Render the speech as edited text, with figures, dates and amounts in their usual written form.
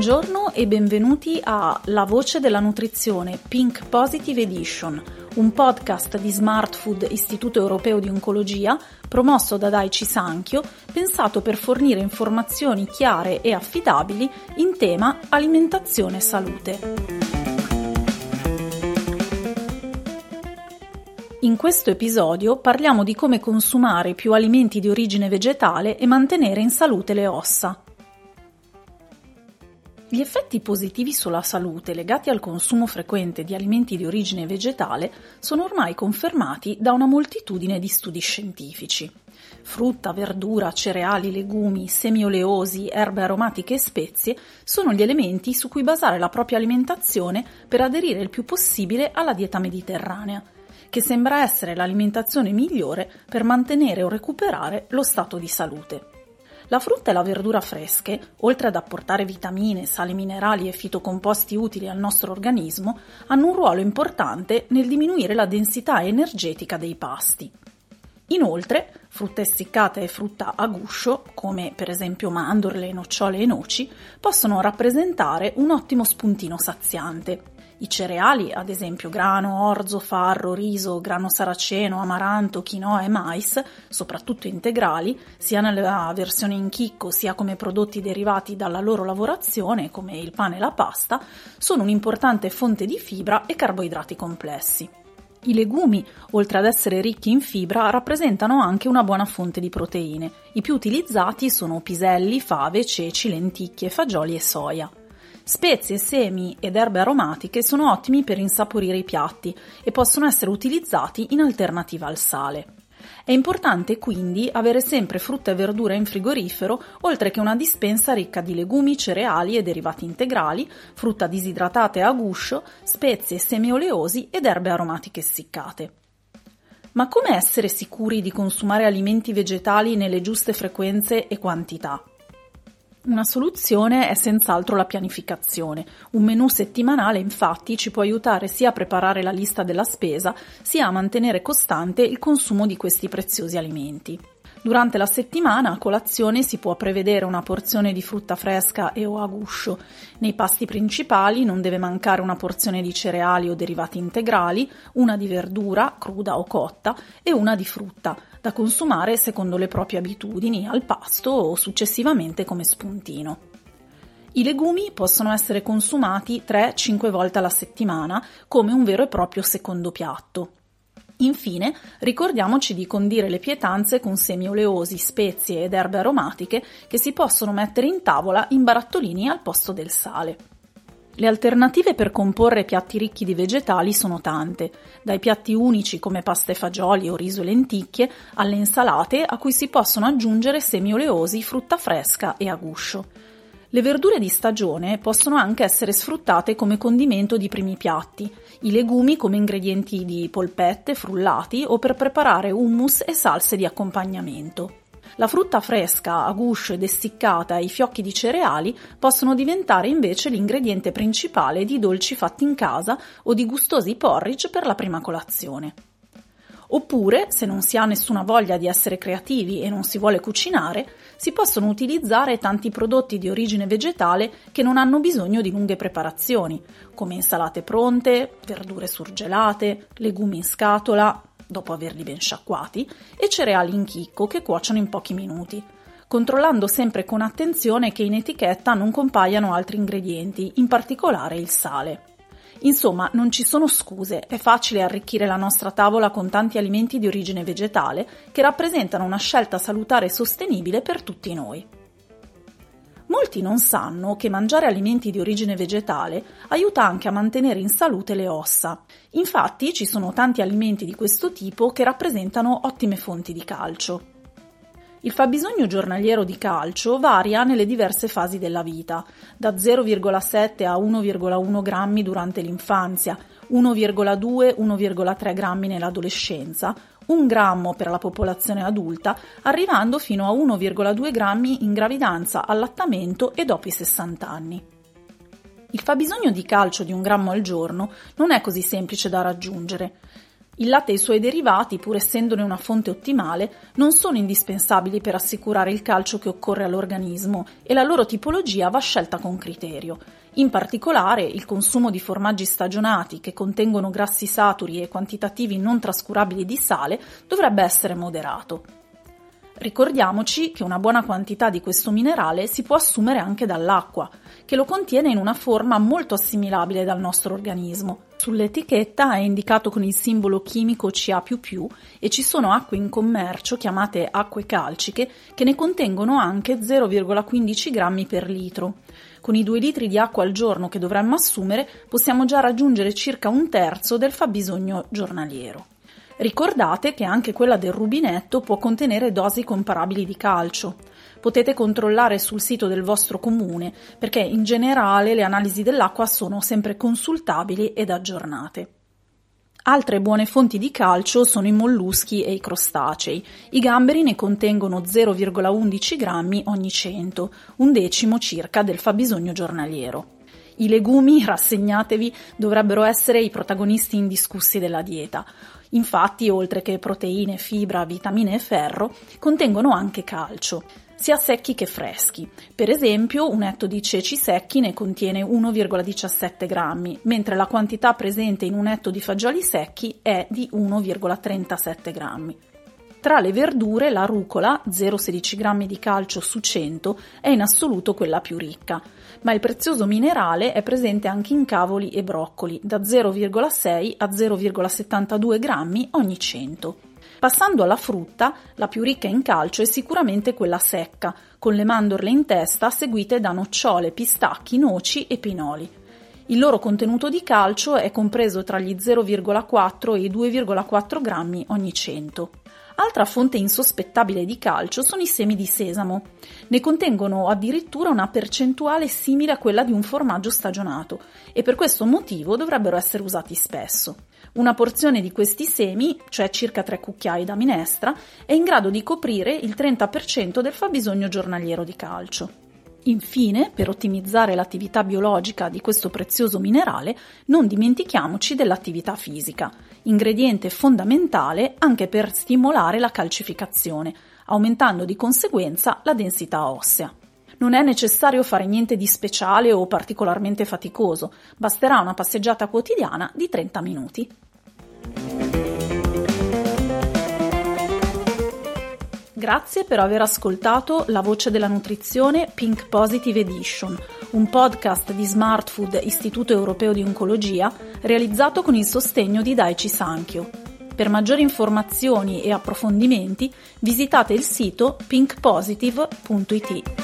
Buongiorno e benvenuti a La Voce della Nutrizione Pink Positive Edition, un podcast di Smart Food Istituto Europeo di Oncologia promosso da Daiichi Sankyo, pensato per fornire informazioni chiare e affidabili in tema alimentazione e salute. In questo episodio parliamo di come consumare più alimenti di origine vegetale e mantenere in salute le ossa. Gli effetti positivi sulla salute legati al consumo frequente di alimenti di origine vegetale sono ormai confermati da una moltitudine di studi scientifici. Frutta, verdura, cereali, legumi, semi oleosi, erbe aromatiche e spezie sono gli elementi su cui basare la propria alimentazione per aderire il più possibile alla dieta mediterranea, che sembra essere l'alimentazione migliore per mantenere o recuperare lo stato di salute. La frutta e la verdura fresche, oltre ad apportare vitamine, sali minerali e fitocomposti utili al nostro organismo, hanno un ruolo importante nel diminuire la densità energetica dei pasti. Inoltre, frutta essiccata e frutta a guscio, come per esempio mandorle, nocciole e noci, possono rappresentare un ottimo spuntino saziante. I cereali, ad esempio grano, orzo, farro, riso, grano saraceno, amaranto, quinoa e mais, soprattutto integrali, sia nella versione in chicco sia come prodotti derivati dalla loro lavorazione, come il pane e la pasta, sono un'importante fonte di fibra e carboidrati complessi. I legumi, oltre ad essere ricchi in fibra, rappresentano anche una buona fonte di proteine. I più utilizzati sono piselli, fave, ceci, lenticchie, fagioli e soia. Spezie, semi ed erbe aromatiche sono ottimi per insaporire i piatti e possono essere utilizzati in alternativa al sale. È importante quindi avere sempre frutta e verdura in frigorifero, oltre che una dispensa ricca di legumi, cereali e derivati integrali, frutta disidratata e a guscio, spezie, semi oleosi ed erbe aromatiche essiccate. Ma come essere sicuri di consumare alimenti vegetali nelle giuste frequenze e quantità? Una soluzione è senz'altro la pianificazione. Un menù settimanale, infatti, ci può aiutare sia a preparare la lista della spesa, sia a mantenere costante il consumo di questi preziosi alimenti. Durante la settimana, a colazione, si può prevedere una porzione di frutta fresca e o a guscio. Nei pasti principali non deve mancare una porzione di cereali o derivati integrali, una di verdura, cruda o cotta, e una di frutta, da consumare secondo le proprie abitudini al pasto o successivamente come spuntino. I legumi possono essere consumati 3-5 volte alla settimana come un vero e proprio secondo piatto. Infine, ricordiamoci di condire le pietanze con semi oleosi, spezie ed erbe aromatiche che si possono mettere in tavola in barattolini al posto del sale. Le alternative per comporre piatti ricchi di vegetali sono tante, dai piatti unici come pasta e fagioli o riso e lenticchie, alle insalate a cui si possono aggiungere semi oleosi, frutta fresca e a guscio. Le verdure di stagione possono anche essere sfruttate come condimento di primi piatti, i legumi come ingredienti di polpette, frullati o per preparare hummus e salse di accompagnamento. La frutta fresca, a guscio ed essiccata e i fiocchi di cereali possono diventare invece l'ingrediente principale di dolci fatti in casa o di gustosi porridge per la prima colazione. Oppure, se non si ha nessuna voglia di essere creativi e non si vuole cucinare, si possono utilizzare tanti prodotti di origine vegetale che non hanno bisogno di lunghe preparazioni, come insalate pronte, verdure surgelate, legumi in scatola, dopo averli ben sciacquati, e cereali in chicco che cuociono in pochi minuti, controllando sempre con attenzione che in etichetta non compaiano altri ingredienti, in particolare il sale. Insomma, non ci sono scuse, è facile arricchire la nostra tavola con tanti alimenti di origine vegetale che rappresentano una scelta salutare e sostenibile per tutti noi. Molti non sanno che mangiare alimenti di origine vegetale aiuta anche a mantenere in salute le ossa. Infatti, ci sono tanti alimenti di questo tipo che rappresentano ottime fonti di calcio. Il fabbisogno giornaliero di calcio varia nelle diverse fasi della vita, da 0,7 a 1,1 grammi durante l'infanzia, 1,2-1,3 grammi nell'adolescenza, 1 grammo per la popolazione adulta, arrivando fino a 1,2 grammi in gravidanza, allattamento e dopo i 60 anni. Il fabbisogno di calcio di 1 grammo al giorno non è così semplice da raggiungere. Il latte e i suoi derivati, pur essendone una fonte ottimale, non sono indispensabili per assicurare il calcio che occorre all'organismo e la loro tipologia va scelta con criterio. In particolare, il consumo di formaggi stagionati che contengono grassi saturi e quantitativi non trascurabili di sale dovrebbe essere moderato. Ricordiamoci che una buona quantità di questo minerale si può assumere anche dall'acqua, che lo contiene in una forma molto assimilabile dal nostro organismo. Sull'etichetta è indicato con il simbolo chimico Ca++ e ci sono acque in commercio chiamate acque calciche che ne contengono anche 0,15 grammi per litro. Con i 2 litri di acqua al giorno che dovremmo assumere possiamo già raggiungere circa 1/3 del fabbisogno giornaliero. Ricordate che anche quella del rubinetto può contenere dosi comparabili di calcio. Potete controllare sul sito del vostro comune, perché in generale le analisi dell'acqua sono sempre consultabili ed aggiornate. Altre buone fonti di calcio sono i molluschi e i crostacei. I gamberi ne contengono 0,11 grammi ogni 100, 1/10 circa del fabbisogno giornaliero. I legumi, rassegnatevi, dovrebbero essere i protagonisti indiscussi della dieta. Infatti, oltre che proteine, fibra, vitamine e ferro, contengono anche calcio, sia secchi che freschi. Per esempio, un etto di ceci secchi ne contiene 1,17 grammi, mentre la quantità presente in un etto di fagioli secchi è di 1,37 grammi. Tra le verdure, la rucola, 0,16 grammi di calcio su 100, è in assoluto quella più ricca, ma il prezioso minerale è presente anche in cavoli e broccoli, da 0,6 a 0,72 grammi ogni 100. Passando alla frutta, la più ricca in calcio è sicuramente quella secca, con le mandorle in testa seguite da nocciole, pistacchi, noci e pinoli. Il loro contenuto di calcio è compreso tra gli 0,4 e i 2,4 grammi ogni 100. Altra fonte insospettabile di calcio sono i semi di sesamo. Ne contengono addirittura una percentuale simile a quella di un formaggio stagionato e per questo motivo dovrebbero essere usati spesso. Una porzione di questi semi, cioè circa 3 cucchiai da minestra, è in grado di coprire il 30% del fabbisogno giornaliero di calcio. Infine, per ottimizzare l'attività biologica di questo prezioso minerale, non dimentichiamoci dell'attività fisica, ingrediente fondamentale anche per stimolare la calcificazione, aumentando di conseguenza la densità ossea. Non è necessario fare niente di speciale o particolarmente faticoso, basterà una passeggiata quotidiana di 30 minuti. Grazie per aver ascoltato La Voce della Nutrizione Pink Positive Edition, un podcast di Smart Food Istituto Europeo di Oncologia realizzato con il sostegno di Daiichi Sankyo. Per maggiori informazioni e approfondimenti visitate il sito pinkpositive.it.